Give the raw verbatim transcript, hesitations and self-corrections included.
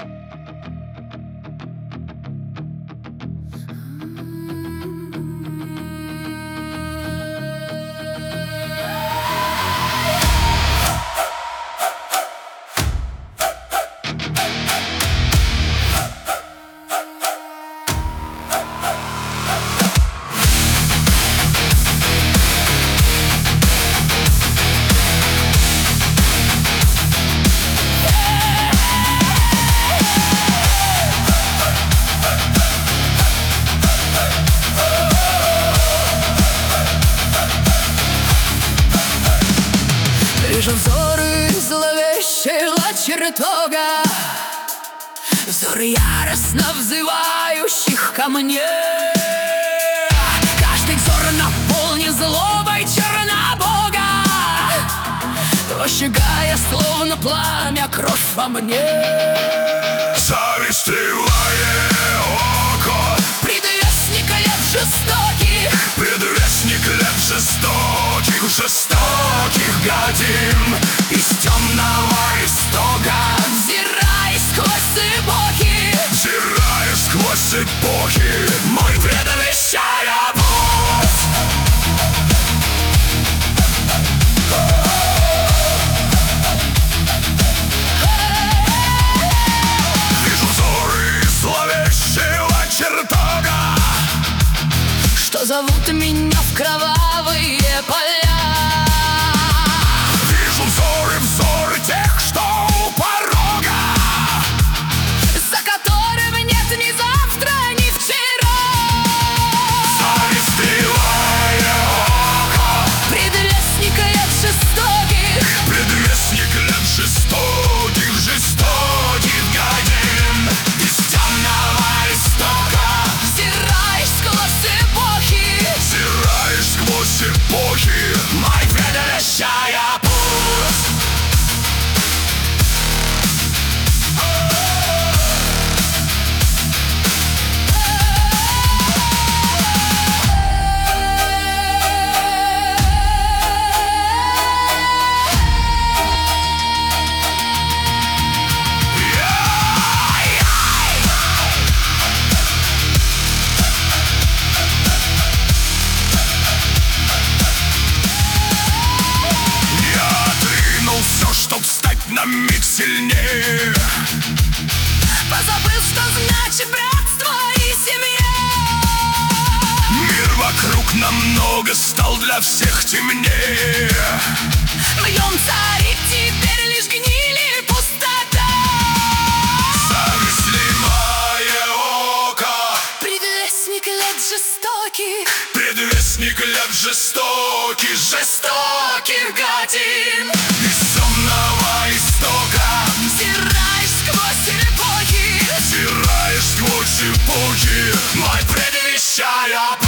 Вижу взоры зловещего чертога, взоры яростно взывающих ко мне. Каждый взор наполнен злобой Чернобога, сжигая словно пламя кровь во мне. Завистливое око, предвестник лет жестоких, предвестник лет жестоких, жестоких годин. Из темного истока, взираясь сквозь эпохи, взирая сквозь эпохи, мой предвещая путь. Вижу взоры зловещего чертога, что зовут меня в кровавые поля. Вижу взоры, взоры тех, что у порога, за которым нет ни завтра, ни вчера. Завистливое око, предвестник лет жестоких, предвестник лет жестоких, жестоких годин. Из темного истока, взираешь сквозь эпохи, взираешь сквозь эпохи, мой предвещая путь. Чтоб стать на миг сильнее, позабыл, что значит братство и семья. Мир вокруг намного стал для всех темнее. В нем царит теперь лишь гниль и пустота. Завистливое око, предвестник лет жестоких, предвестник лет жестоких, жестоких годин. Из темного истока, взираешь сквозь эпохи, взираешь сквозь эпохи, мой предвещая